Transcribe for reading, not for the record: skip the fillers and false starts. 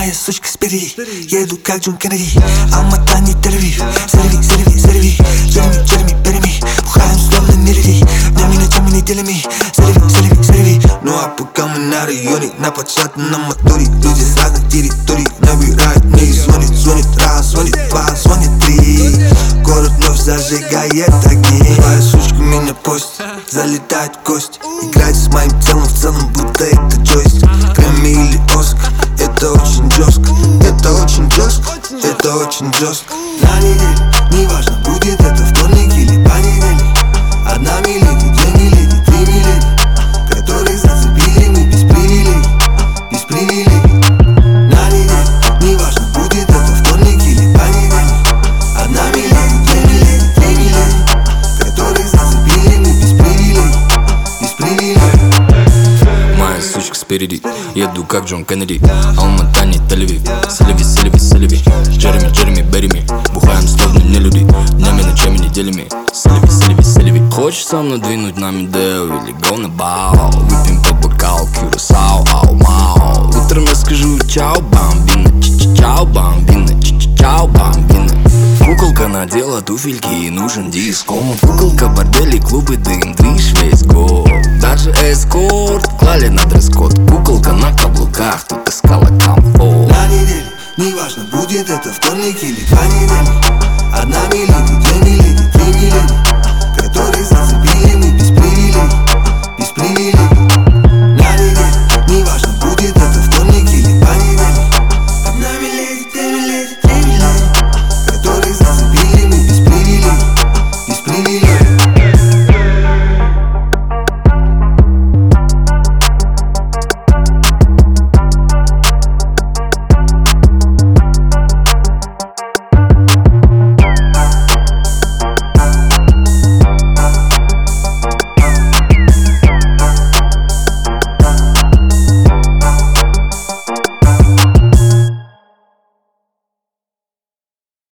Моя сучка спереди, я иду как Джон Кеннеди. Алмата, не Тель-Авив. Сорви, сорви, сорви. Джереми, Джереми, Береми. Бухаем словно нелюди. Днями, ночами, неделями. Сорви, сорви, сорви. Ну а пока мы на районе, на подшатанном моторе. Люди с разных территорий набирают мне и звонит. Звонит раз, звонит два, звонит три. Город вновь зажигает огни. Твоя сучка меня постит, залетает в кость. Играет с моим телом в целом, будто это джойстик. Грэмми или Оскар, это очень жестко. Это очень жестко, это очень жестко. На неделе, неважно, будет это вторник или понедельник. Одна миледи, две миледи, три миледи, которых зацепили мы без привилегий, без привилегий. На неделе, неважно, будет это вторник или понедельник. Одна миледи, две миледи, три миледи, которых зацепили мы без привилегий, без привилегий. Моя сучка спереди, еду как Джон Кеннеди. Алмата, не Тель-Авив. Селеви, селеви, селеви. Джереми, Джереми, Береми. Бухаем словно не люди. Днями, ночами, неделями. Селеви, селеви, селеви. Хочешь со мной двинуть на Медео или go на бал? Выпьем по бокалу кюрасао, ау, мау. Утром я скажу чао, бамбина, чао, бамбина, чао, бамбина. Куколка надела туфельки и нужен диско. Куколка, бордели, клубы, дым, движ весь год. Даже эскорт клали на дресс-код. Куколка на каблуках, тут искала комфорт. На неделе, неважно, будет это вторник или понедельник. Одна миледи, две миледи, три миледи, которые зацепили